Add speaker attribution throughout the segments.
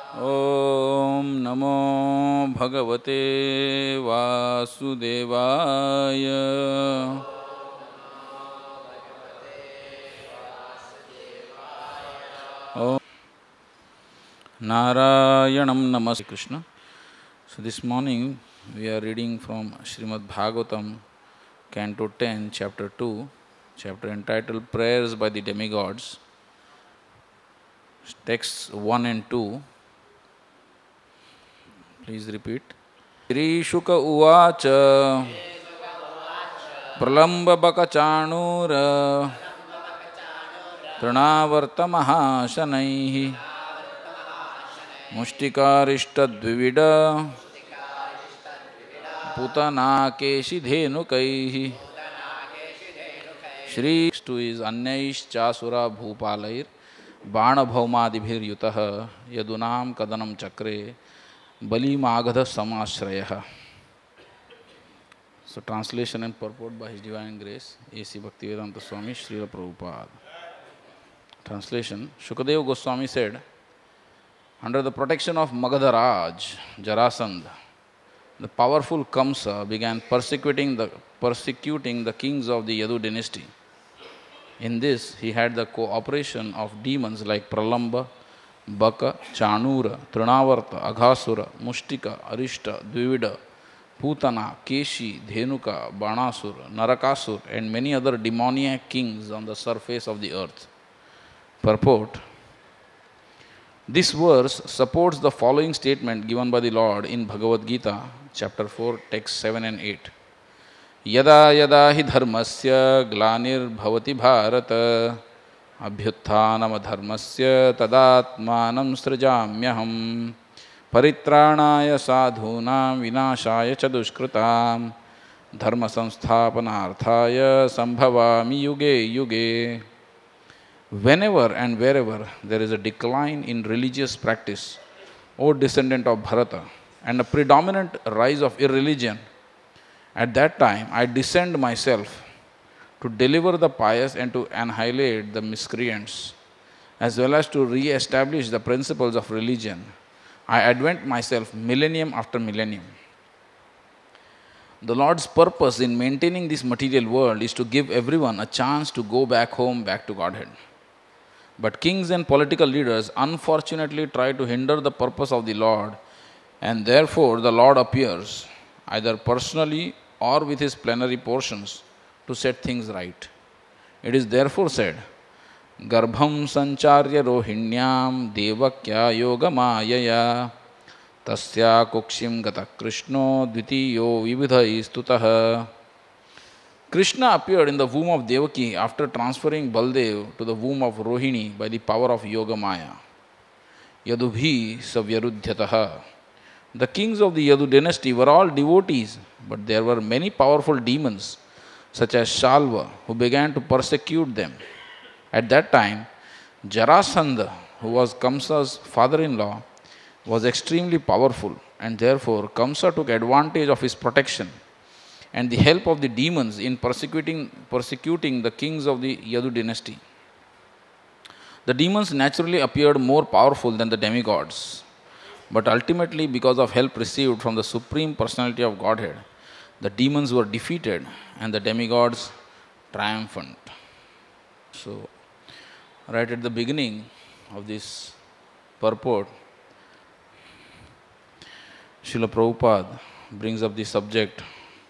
Speaker 1: ॐ नमो भगवते वासुदेवाय। ॐ नारायणं नमस्ते Krishna. So this morning we are reading from Srimad Bhagavatam, Canto 10, Chapter 2, chapter entitled Prayers by the Demigods, texts 1 and 2. Please repeat. Shri Shuka Uvacha Pralamba Bakachanura Trinavarta Mahashanaihi Mushtikarishta Dvivida Putana Keshi Dhenukaihi. Shri Stu is Anyaish Chasura Bhupalair Bana Bhaumadibhir Yutah Yadunam Kadanam Chakre Bali Magadha Samashraya. So translation and purport by His Divine Grace A.C. Bhaktivedanta Swami Srila Prabhupada. Translation. Shukadeva Goswami said, under the protection of Magadharaj, Jarasandha, the powerful Kamsa began persecuting the kings of the Yadu dynasty. In this, he had the cooperation of demons like Pralamba, Baka, Chanura, Trinavarta, Aghasura, Mushtika, Arishta, Dvivida, Putana, Keshi, Dhenuka, Banasur, Narakasur, and many other demoniac kings on the surface of the earth. Purport. This verse supports the following statement given by the Lord in Bhagavad Gita, chapter 4, text 7 and 8. Yada yada hi dharmasya glanir bhavati bharata abhyuthanam dharmasya tadatmanam srajamyaham paritranaya sadhunam vinashaya cha dushkritam dharma samsthapanarthaya sambhavami yuge yuge. Whenever and wherever there is a decline in religious practice, O descendant of Bharata, and a predominant rise of irreligion, at that time I descend myself to deliver the pious and to annihilate the miscreants, as well as to re-establish the principles of religion. I advent myself millennium after millennium. The Lord's purpose in maintaining this material world is to give everyone a chance to go back home, back to Godhead. But kings and political leaders unfortunately try to hinder the purpose of the Lord, and therefore the Lord appears, either personally or with his plenary portions, to set things right. It is therefore said, Garbham sancharya rohinyam devakya yoga mayaya tasya kukshim gata krishno dvitiyo vividha istutah. Krishna appeared in the womb of Devaki after transferring Baldev to the womb of Rohini by the power of Yoga Maya. Yadubhi savyarudhyataha. The kings of the Yadu dynasty were all devotees, but there were many powerful demons, such as Shalva, who began to persecute them. At that time, Jarasandha, who was Kamsa's father-in-law, was extremely powerful, and therefore Kamsa took advantage of his protection and the help of the demons in persecuting the kings of the Yadu dynasty. The demons naturally appeared more powerful than the demigods, but ultimately, because of help received from the Supreme Personality of Godhead, the demons were defeated and the demigods triumphant. So, right at the beginning of this purport, Srila Prabhupada brings up the subject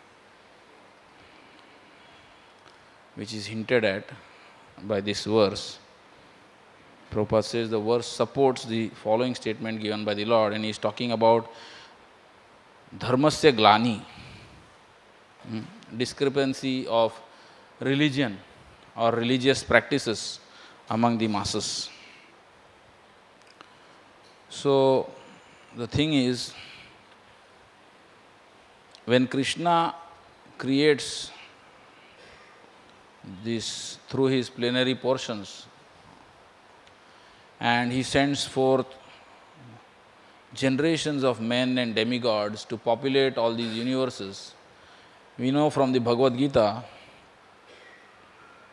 Speaker 1: which is hinted at by this verse. Prabhupada says the verse supports the following statement given by the Lord, and he is talking about dharmasya glani, discrepancy of religion or religious practices among the masses. So the thing is, when Krishna creates this through his plenary portions, and he sends forth generations of men and demigods to populate all these universes, we know from the Bhagavad Gita,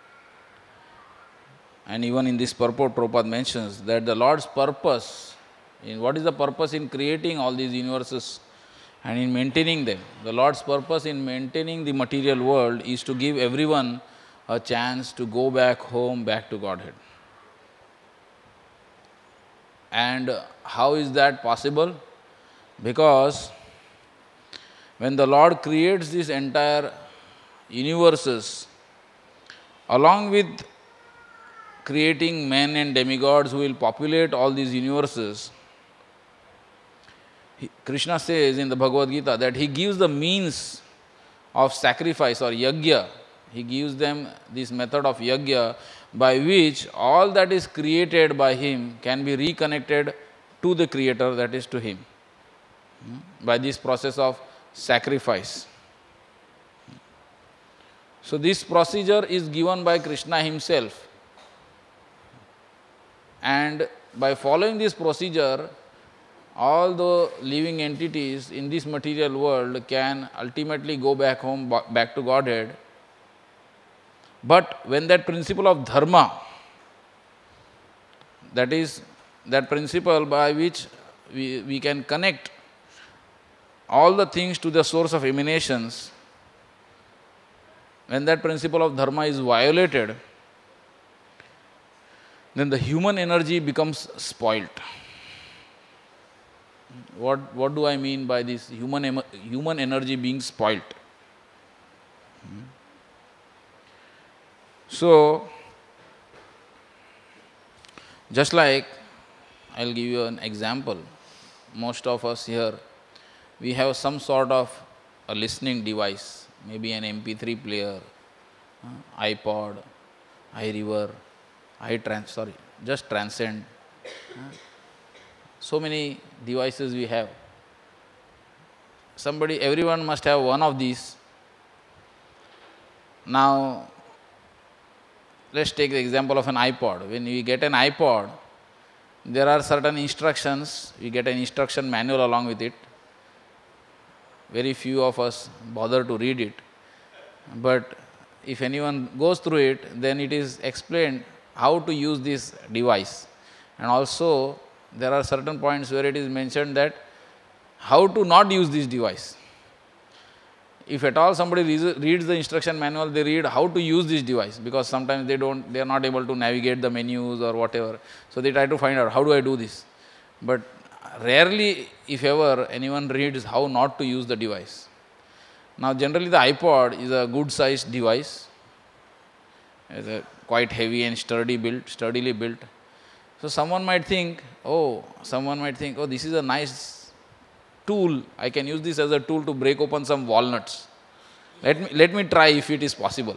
Speaker 1: and even in this purport Prabhupada mentions, that the Lord's purpose What is the purpose in creating all these universes and in maintaining them? The Lord's purpose in maintaining the material world is to give everyone a chance to go back home, back to Godhead. And how is that possible? Because when the Lord creates this entire universes, along with creating men and demigods who will populate all these universes, Krishna says in the Bhagavad Gita that he gives the means of sacrifice or yajna. He gives them this method of yajna by which all that is created by him can be reconnected to the creator, that is to him, by this process of sacrifice. So this procedure is given by Krishna himself. And by following this procedure, all the living entities in this material world can ultimately go back home, back to Godhead. But when that principle of dharma, that is, that principle by which we can connect all the things to the source of emanations, when that principle of dharma is violated, then the human energy becomes spoilt. What do I mean by this human energy being spoilt? So, just like, I'll give you an example. Most of us here, we have some sort of a listening device, maybe an MP3 player, iPod, iRiver, just Transcend. So many devices we have. Everyone must have one of these. Now, let's take the example of an iPod. When we get an iPod, there are certain instructions. We get an instruction manual along with it. Very few of us bother to read it. But if anyone goes through it, then it is explained how to use this device. And also, there are certain points where it is mentioned that how to not use this device. If at all somebody reads the instruction manual, they read how to use this device, because sometimes they are not able to navigate the menus or whatever. So they try to find out, how do I do this? But rarely, if ever, anyone reads how not to use the device. Now generally the iPod is a good sized device. It's a quite heavy and sturdily built. So someone might think, oh, this is a nice tool. I can use this as a tool to break open some walnuts. Let me try if it is possible.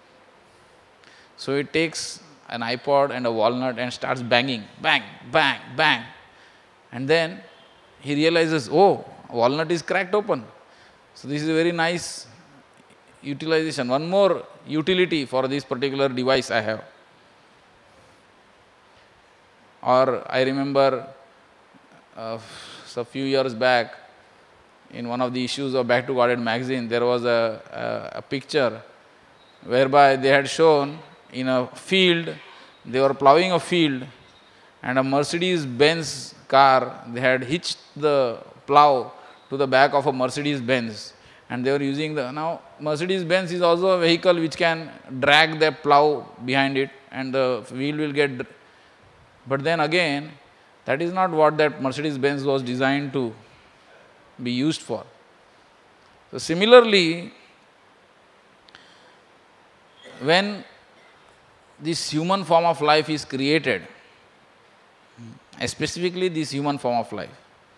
Speaker 1: So it takes an iPod and a walnut and starts banging, bang, bang, bang. And then he realizes, oh, walnut is cracked open. So this is a very nice utilization. One more utility for this particular device I have. Or I remember a few years back, in one of the issues of Back to Godhead magazine, there was a picture whereby they had shown in a field, they were plowing a field, and a Mercedes-Benz car, they had hitched the plow to the back of a Mercedes-Benz, and they were using now Mercedes-Benz is also a vehicle which can drag the plow behind it, and the wheel will get. But then again, that is not what that Mercedes-Benz was designed to be used for. So similarly, when this human form of life is created, specifically this human form of life,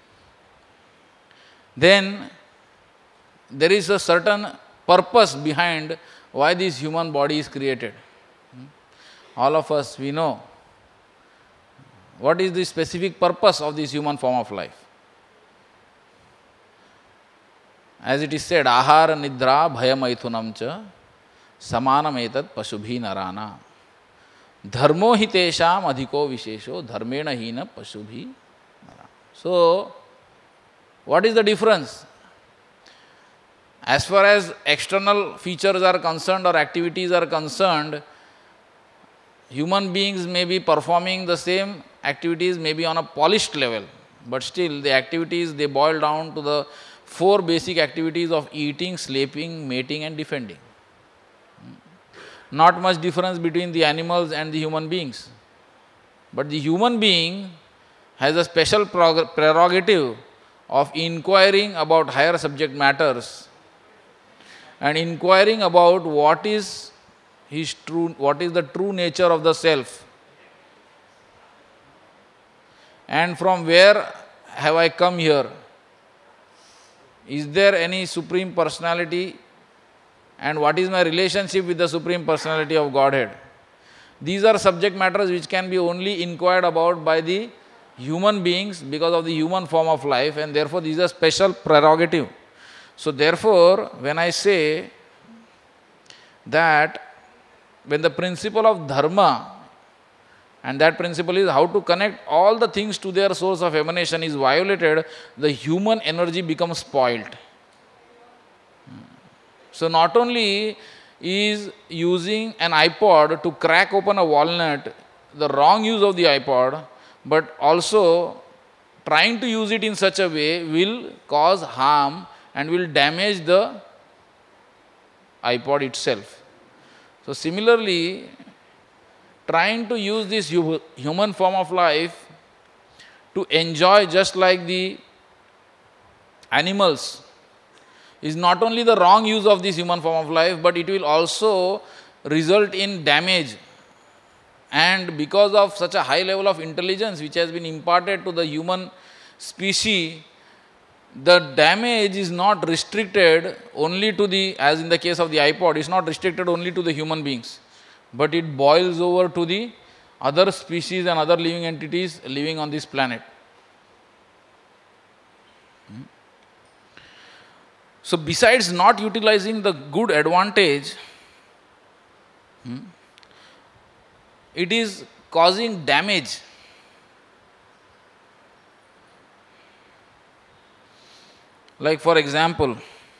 Speaker 1: then there is a certain purpose behind why this human body is created. All of us, we know what is the specific purpose of this human form of life. As it is said, ahara nidra bhayamaithunam cha samanam etat pasubhi narana dharmo hitesham adhiko vishesho dharmena hina pasubhi narana. So, what is the difference? As far as external features are concerned or activities are concerned, human beings may be performing the same activities maybe on a polished level, But still, the activities, they boil down to the four basic activities of eating, sleeping, mating and defending. Not much difference between the animals and the human beings. But the human being has a special prerogative of inquiring about higher subject matters and inquiring about what is the true nature of the self. And from where have I come here? Is there any Supreme Personality? And what is my relationship with the Supreme Personality of Godhead? These are subject matters which can be only inquired about by the human beings because of the human form of life, and therefore these are special prerogative. So therefore, when I say that when the principle of dharma, and that principle is how to connect all the things to their source of emanation, is violated, the human energy becomes spoilt. So not only is using an iPod to crack open a walnut the wrong use of the iPod, but also trying to use it in such a way will cause harm and will damage the iPod itself. So similarly, trying to use this human form of life to enjoy just like the animals is not only the wrong use of this human form of life, but it will also result in damage. And because of such a high level of intelligence which has been imparted to the human species, the damage is not restricted only to the, as in the case of the iPod, is not restricted only to the human beings, but it boils over to the other species and other living entities living on this planet. So besides not utilizing the good advantage, it is causing damage. Like for example,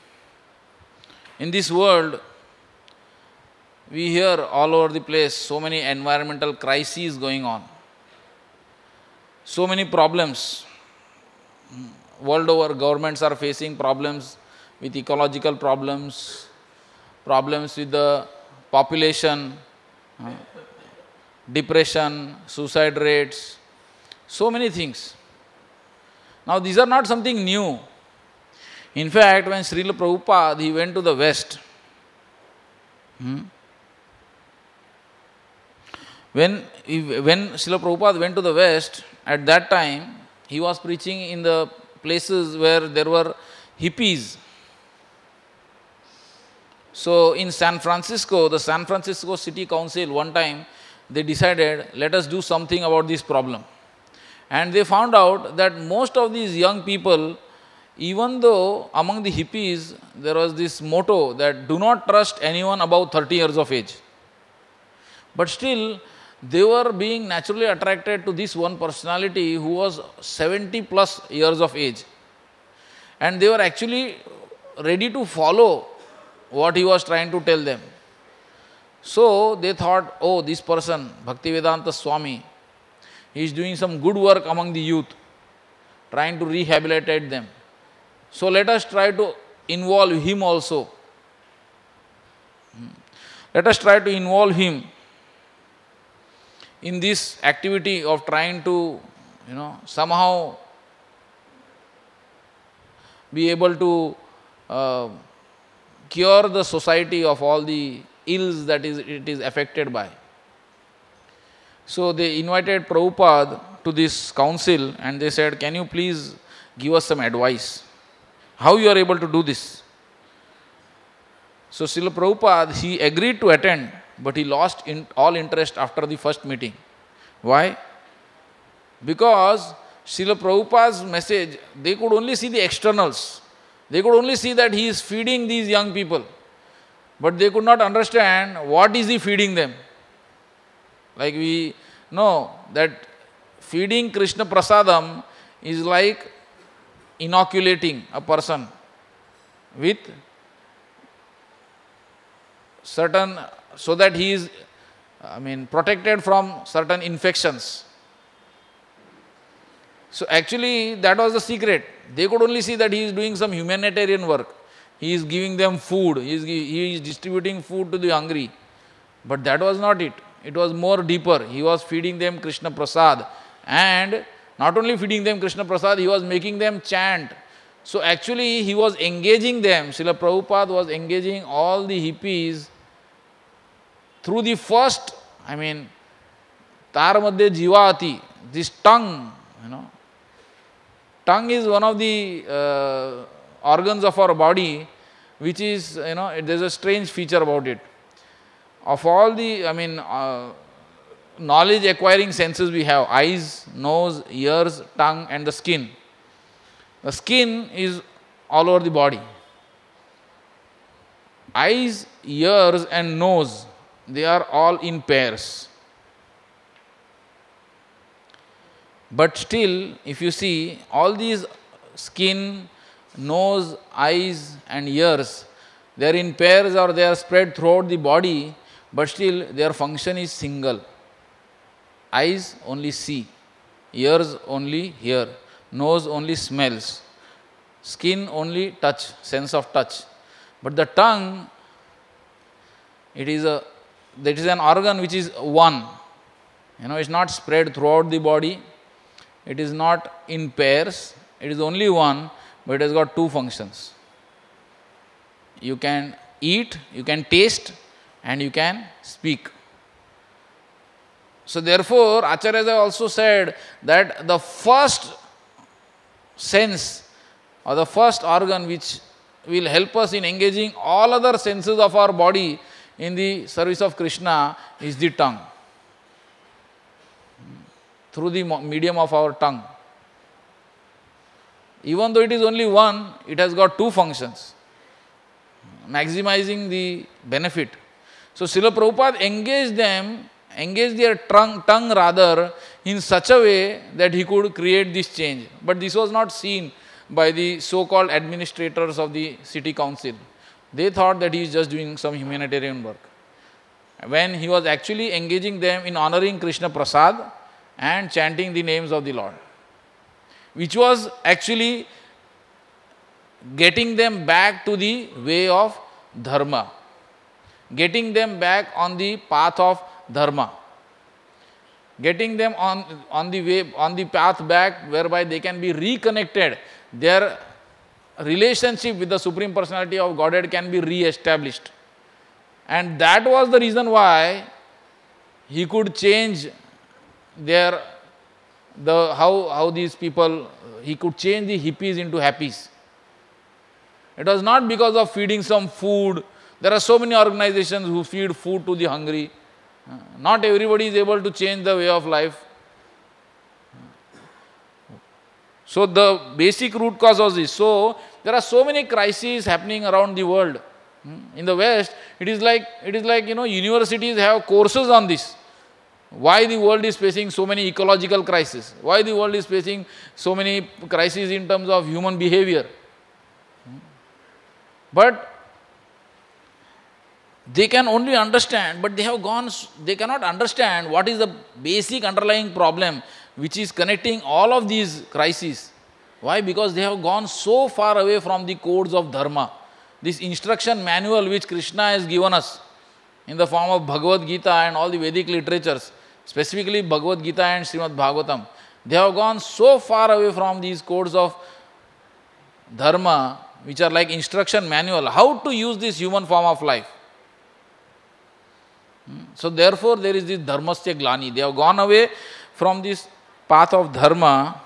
Speaker 1: in this world, we hear all over the place so many environmental crises going on. So many problems. World over, governments are facing problems with ecological problems, problems with the population, depression, suicide rates, so many things. Now these are not something new. In fact, when Srila Prabhupada, he went to the West, when Srila Prabhupada went to the West, at that time, he was preaching in the places where there were hippies. So in San Francisco, the San Francisco City Council, one time, they decided, let us do something about this problem. And they found out that most of these young people, even though among the hippies, there was this motto that do not trust anyone above 30 years of age. But still, they were being naturally attracted to this one personality who was 70 plus years of age. And they were actually ready to follow what he was trying to tell them. So they thought, oh, this person, Bhaktivedanta Swami, he is doing some good work among the youth, trying to rehabilitate them. So let us try to involve him also. Let us try to involve him in this activity of trying to, somehow be able to cure the society of all the ills that it is affected by. So they invited Prabhupada to this council and they said, can you please give us some advice? How you are able to do this? So Srila Prabhupada, he agreed to attend, but he lost all interest after the first meeting. Why? Because Srila Prabhupada's message, they could only see the externals. They could only see that he is feeding these young people. But they could not understand what is he feeding them. Like we know that feeding Krishna Prasadam is like inoculating a person with certain, so that he is, protected from certain infections. So actually that was the secret. They could only see that he is doing some humanitarian work. He is giving them food. He is distributing food to the hungry. But that was not it. It was more deeper. He was feeding them Krishna Prasad. And not only feeding them Krishna Prasad, he was making them chant. So actually he was engaging them. Srila Prabhupada was engaging all the hippies through the first, Tar Madhya Jivati, this tongue, Tongue is one of the organs of our body, which is, there's a strange feature about it. Of all the, knowledge acquiring senses we have, eyes, nose, ears, tongue and the skin. The skin is all over the body. Eyes, ears and nose, they are all in pairs. But still, if you see, all these skin, nose, eyes and ears, they are in pairs or they are spread throughout the body, but still their function is single. Eyes only see, ears only hear, nose only smells, skin only touch, sense of touch. But the tongue, that is an organ which is one. It's not spread throughout the body. It is not in pairs. It is only one, but it has got two functions. You can eat, you can taste, and you can speak. So therefore, Acharyas have also said that the first sense or the first organ which will help us in engaging all other senses of our body in the service of Krishna is the tongue. Through the medium of our tongue. Even though it is only one, it has got two functions. Maximizing the benefit. So Srila Prabhupada engaged their tongue rather in such a way that he could create this change. But this was not seen by the so-called administrators of the city council. They thought that he is just doing some humanitarian work. When he was actually engaging them in honoring Krishna Prasad and chanting the names of the Lord, which was actually getting them back to the way of dharma, getting them back on the path of dharma, getting them on the path back whereby they can be reconnected. Their relationship with the Supreme Personality of Godhead can be re-established. And that was the reason why he could change how these people, he could change the hippies into happies. It was not because of feeding some food. There are so many organizations who feed food to the hungry. Not everybody is able to change the way of life. So the basic root cause was this. So there are so many crises happening around the world. In the West, it is like universities have courses on this. Why the world is facing so many ecological crises? Why the world is facing so many crises in terms of human behavior? But they can only understand, but they cannot understand what is the basic underlying problem which is connecting all of these crises. Why? Because they have gone so far away from the codes of dharma. This instruction manual which Krishna has given us in the form of Bhagavad Gita and all the Vedic literatures, specifically Bhagavad Gita and Srimad Bhagavatam, they have gone so far away from these codes of dharma, which are like instruction manual, how to use this human form of life. So therefore there is this dharmasya glani. They have gone away from this path of dharma,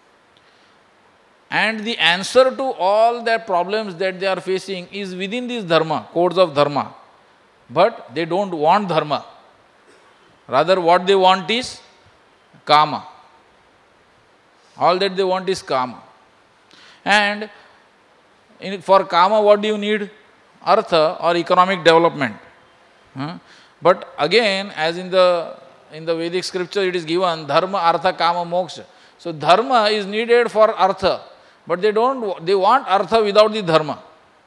Speaker 1: and the answer to all their problems that they are facing is within this dharma, codes of dharma. But they don't want dharma. Rather what they want is kama. All that they want is kama. And for kama, what do you need? Artha or economic development. But again, as in the Vedic scripture it is given, dharma, artha, kama, moksha. So dharma is needed for artha, but they want artha without the dharma.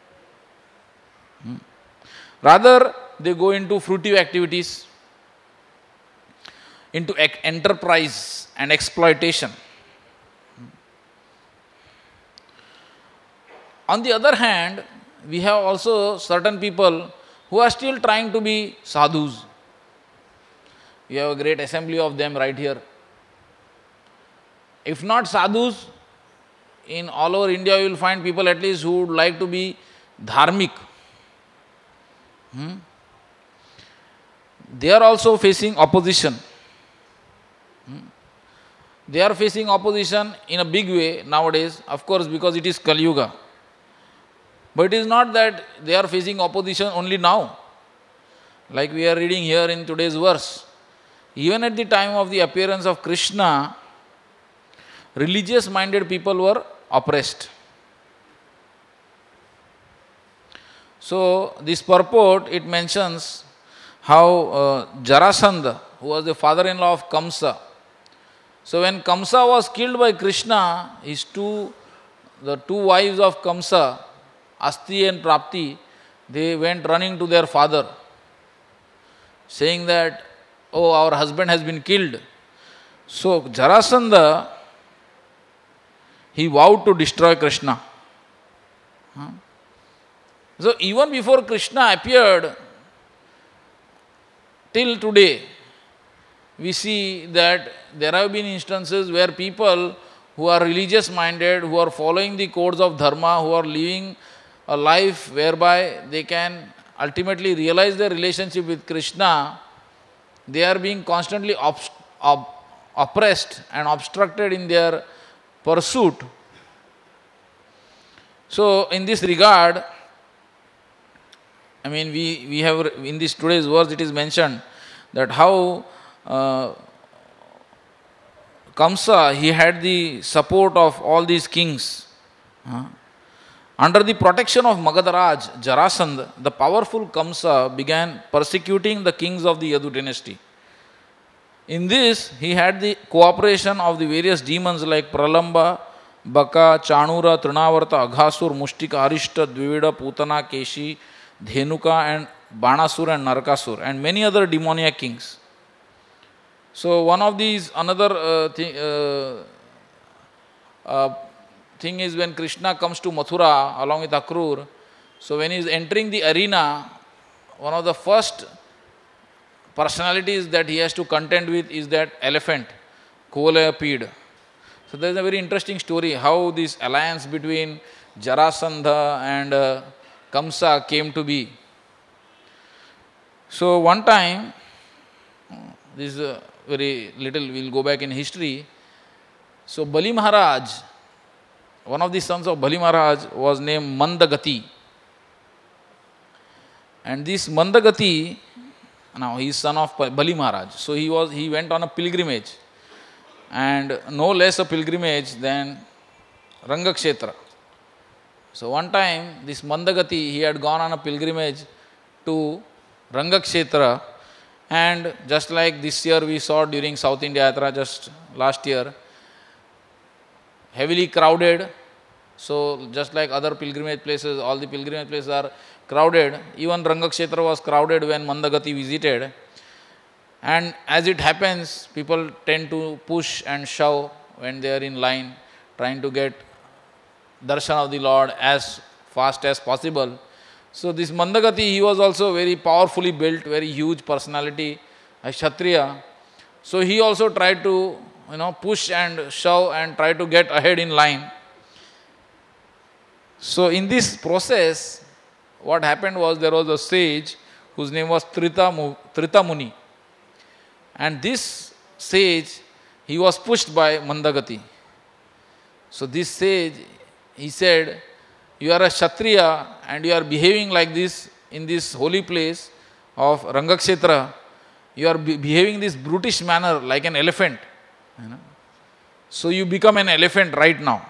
Speaker 1: Rather, they go into fruitive activities, into enterprise and exploitation. On the other hand, we have also certain people who are still trying to be sadhus. We have a great assembly of them right here. If not sadhus, in all over India you will find people at least who would like to be dharmic. They are also facing opposition. They are facing opposition in a big way nowadays, of course, because it is Kali Yuga. But it is not that they are facing opposition only now. Like we are reading here in today's verse. Even at the time of the appearance of Krishna, religious-minded people were oppressed. So, this purport, it mentions how Jarasandha, who was the father-in-law of Kamsa. So, when Kamsa was killed by Krishna, the two wives of Kamsa, Asti and Prapti, they went running to their father, saying that, oh, our husband has been killed. So, Jarasandha, he vowed to destroy Krishna. So, even before Krishna appeared, till today, we see that there have been instances where people who are religious minded, who are following the codes of dharma, who are living a life whereby they can ultimately realize their relationship with Krishna, they are being constantly oppressed and obstructed in their pursuit. So, in this regard, I mean, we have in this today's verse it is mentioned that how Kamsa, he had the support of all these kings. Under the protection of Magadharaj, Jarasandha, the powerful Kamsa began persecuting the kings of the Yadu dynasty. In this, he had the cooperation of the various demons like Pralamba, Baka, Chanura, Trinavarta, Aghasur, Mushtika, Arishta, Dvivida, Putana, Keshi, Dhenuka and Banasur and Narakasur and many other demoniac kings. So one of these, another thing is when Krishna comes to Mathura along with Akrur, so when he is entering the arena, one of the first personalities that he has to contend with is that elephant, Kuvalayapid. So there is a very interesting story how this alliance between Jarasandha and Kamsa came to be. So one time, this is very little, we will go back in history. So Bali Maharaj, one of the sons of Bali Maharaj was named Mandagati. And this Mandagati, now he is son of Bali Maharaj. So he went on a pilgrimage. And no less a pilgrimage than Rangakshetra. So one time, this Mandagati, he had gone on a pilgrimage to Rangakshetra, and just like this year we saw during South India Yatra just last year, heavily crowded. So just like other pilgrimage places, all the pilgrimage places are crowded. Even Rangakshetra was crowded when Mandagati visited. And as it happens, people tend to push and shove when they are in line, trying to get darshan of the Lord as fast as possible. So this Mandagati, he was also very powerfully built, very huge personality, a Kshatriya. So he also tried to, push and shove and try to get ahead in line. So in this process, what happened was there was a sage whose name was Trita Muni. And this sage, he was pushed by Mandagati. So this sage, he said, you are a Kshatriya and you are behaving like this in this holy place of Rangakshetra. You are behaving this brutish manner like an elephant. So you become an elephant right now.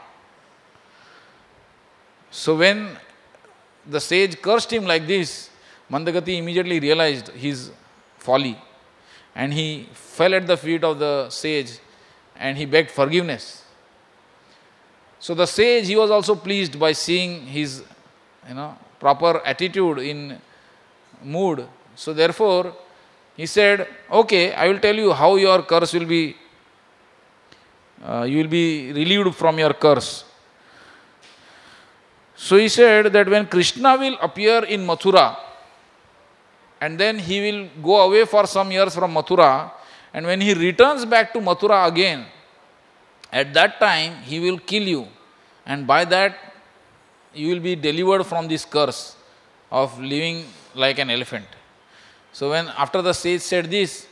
Speaker 1: So when the sage cursed him like this, Mandagati immediately realized his folly. And he fell at the feet of the sage and he begged forgiveness. So the sage, he was also pleased by seeing his proper attitude in mood. So therefore, he said, okay, I will tell you how your curse will be, you will be relieved from your curse. So he said that when Krishna will appear in Mathura, and then he will go away for some years from Mathura, and when he returns back to Mathura again, at that time he will kill you, and by that you will be delivered from this curse of living like an elephant. So when after the sage said this,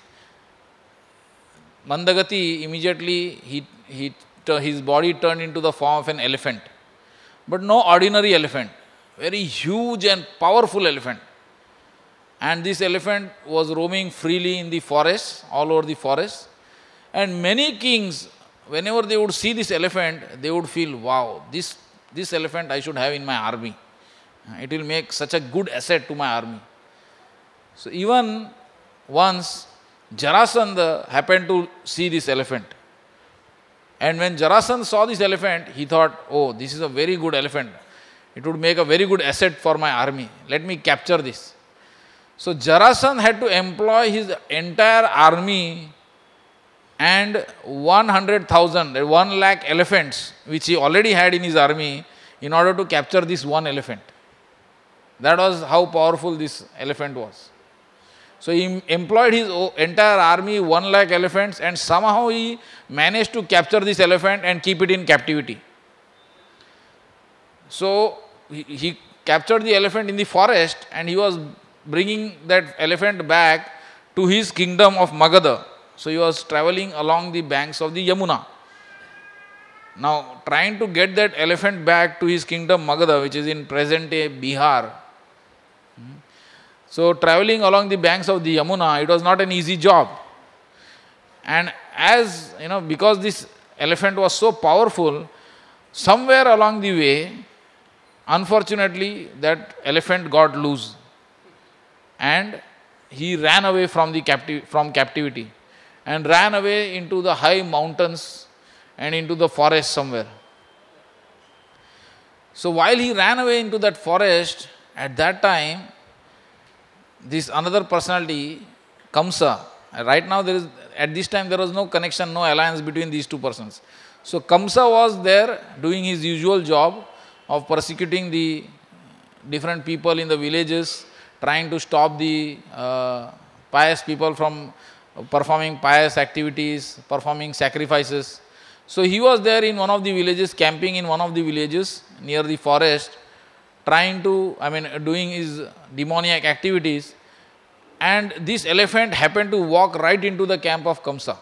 Speaker 1: Mandagati immediately his body turned into the form of an elephant, but no ordinary elephant, very huge and powerful elephant. And this elephant was roaming freely in the forest, all over the forest. And many kings, whenever they would see this elephant, they would feel, wow, this elephant I should have in my army. It will make such a good asset to my army. So even once Jarasandha happened to see this elephant. And when Jarasandha saw this elephant, he thought, oh, this is a very good elephant. It would make a very good asset for my army. Let me capture this. So Jarasandha had to employ his entire army and 100,000, 1 lakh elephants, which he already had in his army, in order to capture this one elephant. That was how powerful this elephant was. So he employed his entire army, 1 lakh elephants, and somehow he managed to capture this elephant and keep it in captivity. So he captured the elephant in the forest, and he was bringing that elephant back to his kingdom of Magadha. So he was traveling along the banks of the Yamuna. Now trying to get that elephant back to his kingdom Magadha, which is in present-day Bihar. So traveling along the banks of the Yamuna, it was not an easy job. And as you know, because this elephant was so powerful, somewhere along the way, unfortunately, that elephant got loose. And he ran away from captivity, and ran away into the high mountains and into the forest somewhere. So while he ran away into that forest, at that time, this another personality, Kamsa. Right now, at this time there was no connection, no alliance between these two persons. So Kamsa was there doing his usual job of persecuting the different people in the villages, trying to stop the pious people from performing pious activities, performing sacrifices. So he was there in one of the villages, camping in one of the villages near the forest, doing his demoniac activities. And this elephant happened to walk right into the camp of Kamsa.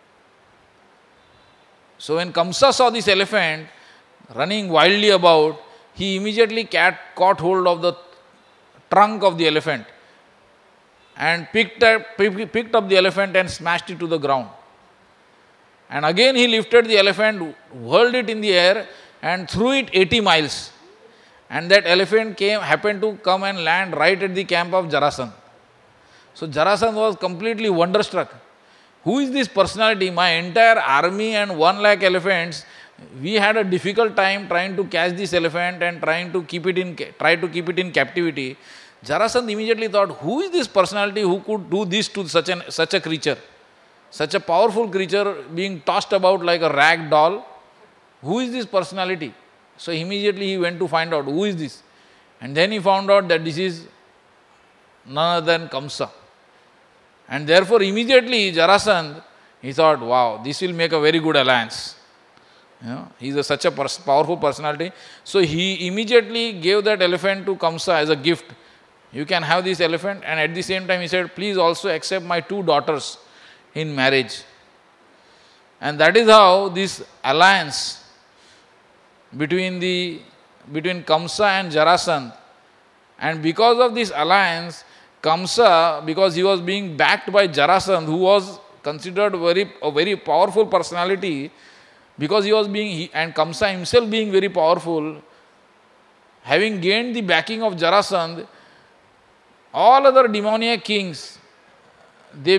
Speaker 1: So when Kamsa saw this elephant running wildly about, he immediately caught hold of the trunk of the elephant and picked up the elephant and smashed it to the ground. And again he lifted the elephant, whirled it in the air and threw it 80 miles. And that elephant happened to come and land right at the camp of Jarasandha. So Jarasandha was completely wonderstruck. Who is this personality? My entire army and 1 lakh elephants, we had a difficult time trying to catch this elephant and try to keep it in captivity. Jarasandha immediately thought, who is this personality who could do this to such a creature? Such a powerful creature being tossed about like a rag doll. Who is this personality? So immediately he went to find out who is this. And then he found out that this is none other than Kamsa. And therefore immediately Jarasandha, he thought, wow, this will make a very good alliance. He is such a powerful personality. So he immediately gave that elephant to Kamsa as a gift. You can have this elephant. And at the same time he said, please also accept my 2 daughters in marriage. And that is how this alliance between Kamsa and Jarasandha. And because of this alliance, Kamsa, because he was being backed by Jarasandha, who was considered a very powerful personality, because and Kamsa himself being very powerful, having gained the backing of Jarasandha, all other demoniac kings, they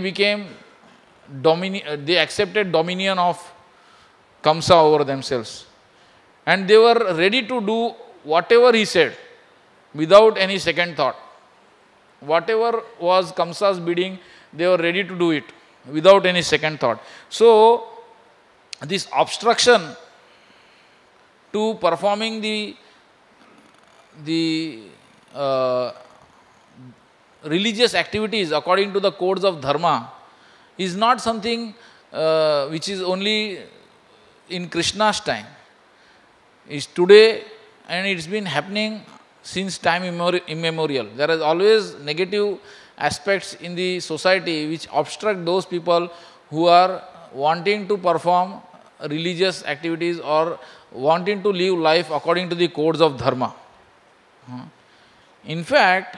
Speaker 1: accepted dominion of Kamsa over themselves. And they were ready to do whatever he said without any second thought. Whatever was Kamsa's bidding, they were ready to do it without any second thought. So, this obstruction to performing the the religious activities according to the codes of dharma is not something which is only in Krishna's time. It's today, and it's been happening since time immemorial. There is always negative aspects in the society which obstruct those people who are wanting to perform religious activities or wanting to live life according to the codes of dharma. In fact,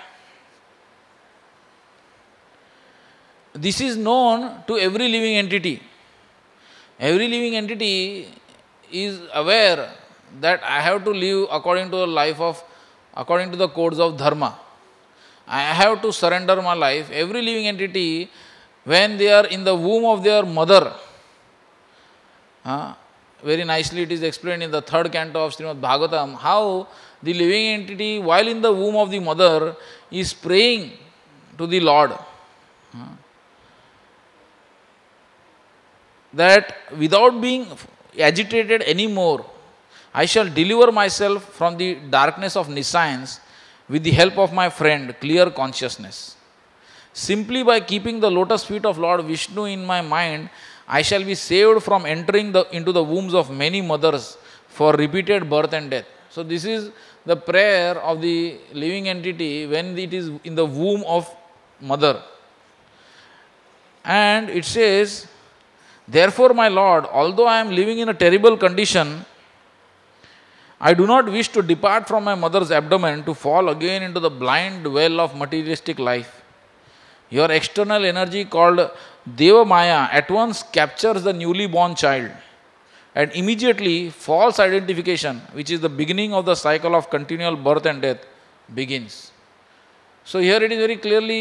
Speaker 1: this is known to every living entity. Every living entity is aware that I have to live according to the codes of dharma. I have to surrender my life. Every living entity, when they are in the womb of their mother, very nicely it is explained in the 3rd canto of Srimad Bhagavatam, how the living entity, while in the womb of the mother, is praying to the Lord. That without being agitated anymore, I shall deliver myself from the darkness of nescience with the help of my friend, clear consciousness. Simply by keeping the lotus feet of Lord Vishnu in my mind, I shall be saved from entering into the wombs of many mothers for repeated birth and death. So this is the prayer of the living entity when it is in the womb of mother. And it says, therefore, my Lord, although I am living in a terrible condition, I do not wish to depart from my mother's abdomen to fall again into the blind well of materialistic life. Your external energy called Deva Maya at once captures the newly born child, and immediately false identification, which is the beginning of the cycle of continual birth and death, begins. So here it is very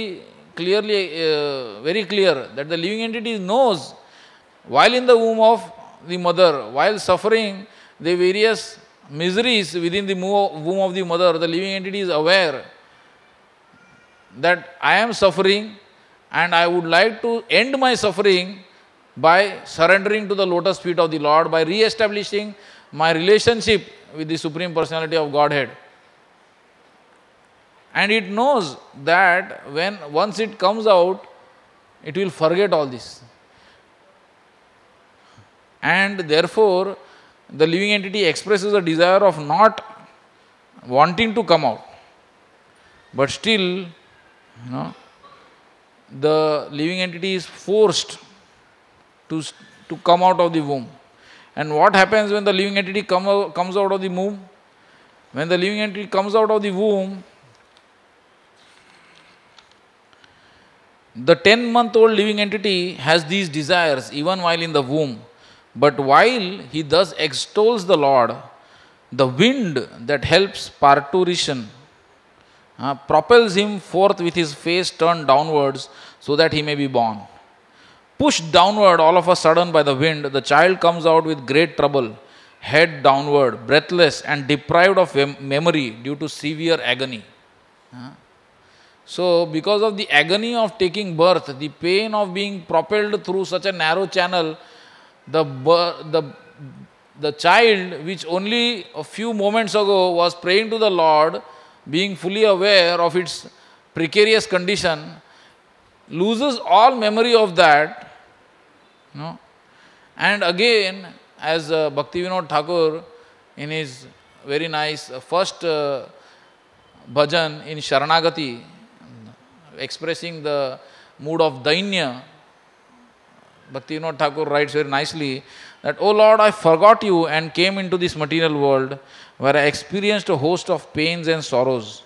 Speaker 1: very clear that the living entity knows, while in the womb of the mother, while suffering the various miseries within the womb of the mother, the living entity is aware that I am suffering and I would like to end my suffering by surrendering to the lotus feet of the Lord, by re-establishing my relationship with the Supreme Personality of Godhead. And it knows that once it comes out, it will forget all this. And therefore, the living entity expresses a desire of not wanting to come out. But still, the living entity is forced to come out of the womb. And what happens when the living entity comes out of the womb? When the living entity comes out of the womb, the 10-month-old living entity has these desires even while in the womb. But while he thus extols the Lord, the wind that helps parturition propels him forth with his face turned downwards so that he may be born. Pushed downward all of a sudden by the wind, the child comes out with great trouble, head downward, breathless and deprived of memory due to severe agony. So, because of the agony of taking birth, the pain of being propelled through such a narrow channel, the child, which only a few moments ago was praying to the Lord, being fully aware of its precarious condition, loses all memory of that. And again, as Bhaktivinoda Thakur in his very nice first bhajan in Sharanagati, expressing the mood of Dainya, Bhaktivinoda Thakur writes very nicely that, O Lord, I forgot you and came into this material world where I experienced a host of pains and sorrows.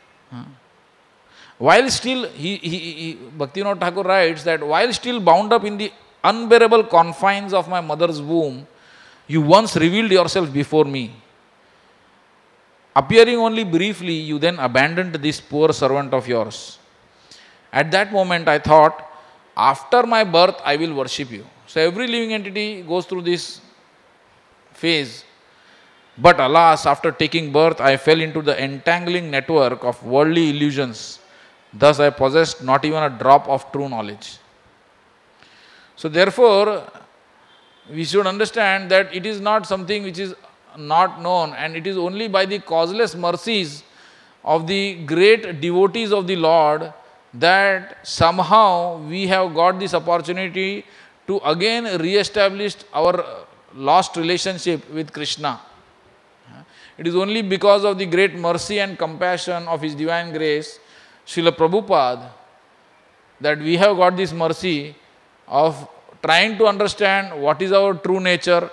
Speaker 1: While still, Bhaktivinoda Thakur writes that while still bound up in the unbearable confines of my mother's womb, you once revealed yourself before me. Appearing only briefly, you then abandoned this poor servant of yours. At that moment, I thought, after my birth, I will worship you. So every living entity goes through this phase. But alas, after taking birth, I fell into the entangling network of worldly illusions. Thus I possessed not even a drop of true knowledge. So therefore, we should understand that it is not something which is not known, and it is only by the causeless mercies of the great devotees of the Lord that somehow we have got this opportunity to again re-establish our lost relationship with Krishna. It is only because of the great mercy and compassion of His divine grace, Srila Prabhupada, that we have got this mercy of trying to understand what is our true nature,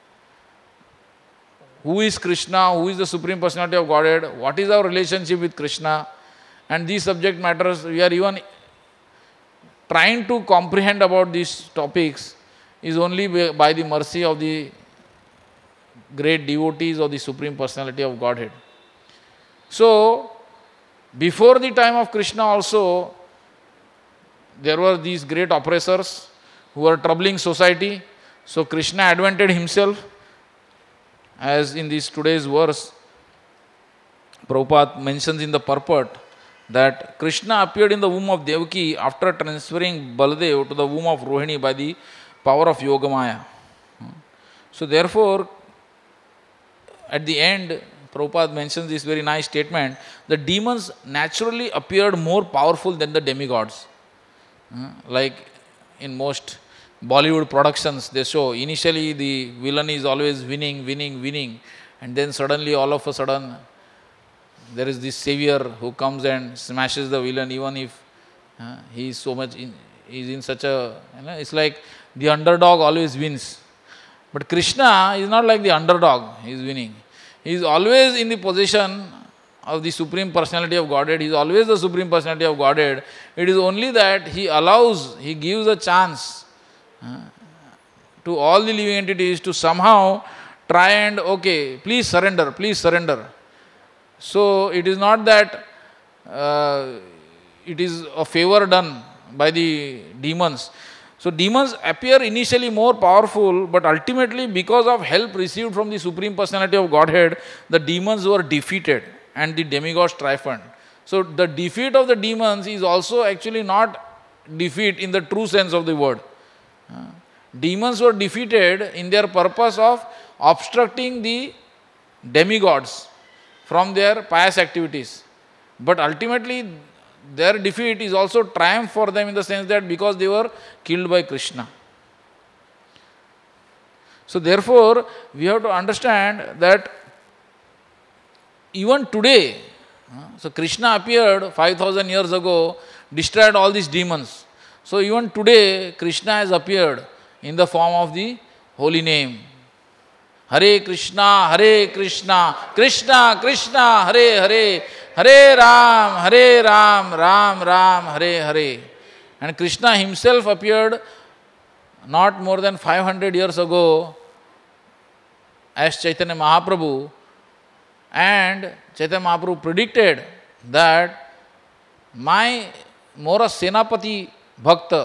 Speaker 1: who is Krishna, who is the Supreme Personality of Godhead, what is our relationship with Krishna, and these subject matters, we are even trying to comprehend about these topics is only by the mercy of the great devotees of the Supreme Personality of Godhead. So, before the time of Krishna also, there were these great oppressors who were troubling society. So, Krishna advented Himself, as in this today's verse, Prabhupada mentions in the purport that Krishna appeared in the womb of Devaki after transferring Baladev to the womb of Rohini by the power of Yogamaya. So therefore, at the end, Prabhupada mentions this very nice statement, the demons naturally appeared more powerful than the demigods. Like in most Bollywood productions, they show initially the villain is always winning, and then suddenly, all of a sudden, there is this savior who comes and smashes the villain, even if he is so much is in such a, it's like the underdog always wins. But Krishna is not like the underdog, he is winning. He is always in the position of the Supreme Personality of Godhead. He is always the Supreme Personality of Godhead. It is only that He gives a chance to all the living entities to somehow try and, okay, please surrender. So it is not that it is a favor done by the demons. So demons appear initially more powerful, but ultimately because of help received from the Supreme Personality of Godhead, the demons were defeated and the demigods triumphed. So the defeat of the demons is also actually not defeat in the true sense of the word. Demons were defeated in their purpose of obstructing the demigods from their pious activities. But ultimately, their defeat is also triumph for them in the sense that because they were killed by Krishna. So therefore, we have to understand that even today, so Krishna appeared 5,000 years ago, destroyed all these demons. So even today, Krishna has appeared in the form of the holy name. Hare Krishna, Krishna Krishna, Hare Hare, Hare Ram, Ram Ram, Hare Hare. And Krishna Himself appeared not more than 500 years ago as Chaitanya Mahaprabhu, and Chaitanya Mahaprabhu predicted that my Mora Senapati Bhakta,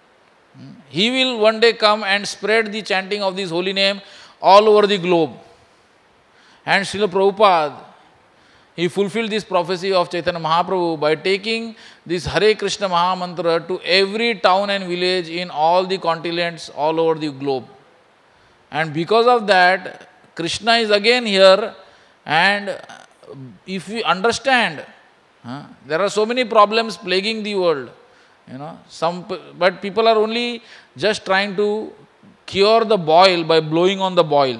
Speaker 1: he will one day come and spread the chanting of this holy name all over the globe. And Srila Prabhupada, he fulfilled this prophecy of Chaitanya Mahaprabhu by taking this Hare Krishna Maha Mantra to every town and village in all the continents all over the globe. And because of that, Krishna is again here, and if we understand, there are so many problems plaguing the world, but people are only just trying to cure the boil by blowing on the boil.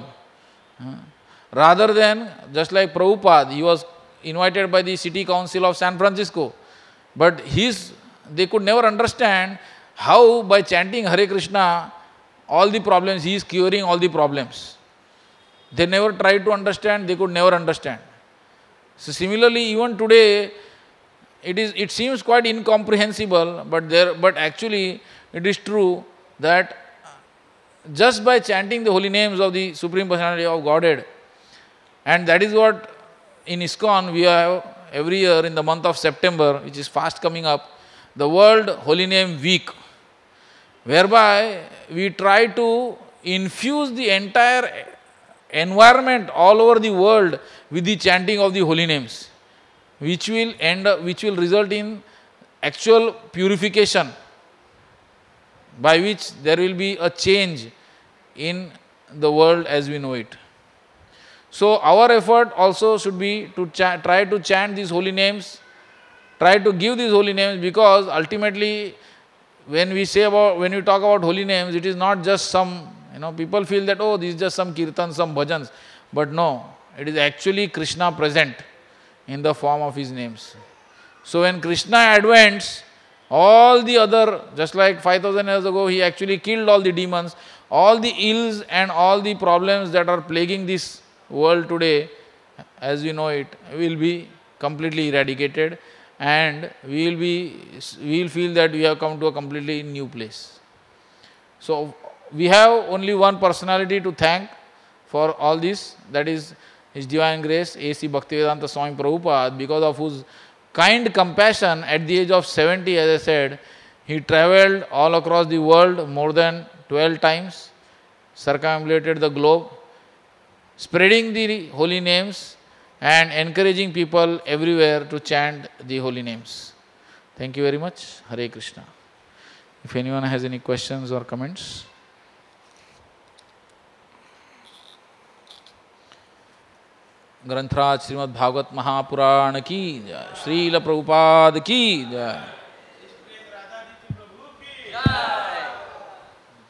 Speaker 1: Rather than, just like Prabhupada, he was invited by the City Council of San Francisco, but they could never understand how by chanting Hare Krishna, all the problems, he is curing all the problems. They never tried to understand, they could never understand. So similarly, even today, it seems quite incomprehensible, but actually it is true that just by chanting the holy names of the Supreme Personality of Godhead, and that is what in ISKCON we have every year in the month of September, which is fast coming up, the World Holy Name Week, whereby we try to infuse the entire environment all over the world with the chanting of the holy names, which will result in actual purification, by which there will be a change in the world as we know it. So our effort also should be to try to chant these holy names, try to give these holy names, because ultimately when we talk about holy names, it is not just some, people feel that, oh, this is just some kirtan, some bhajans. But no, it is actually Krishna present in the form of his names. So when Krishna advents, all the other, just like 5,000 years ago, he actually killed all the demons, all the ills and all the problems that are plaguing this world today, as we know it, will be completely eradicated, and we will feel that we have come to a completely new place. So we have only one personality to thank for all this, that is His Divine Grace, A.C. Bhaktivedanta Swami Prabhupada, because of whose kind compassion at the age of 70, as I said, he travelled all across the world more than 12 times, circumambulated the globe, spreading the holy names and encouraging people everywhere to chant the holy names. Thank you very much. Hare Krishna. If anyone has any questions or comments. ग्रंथराज Shrimad Bhagavat Mahapuran की जय, श्रील प्रभुपाद की जय.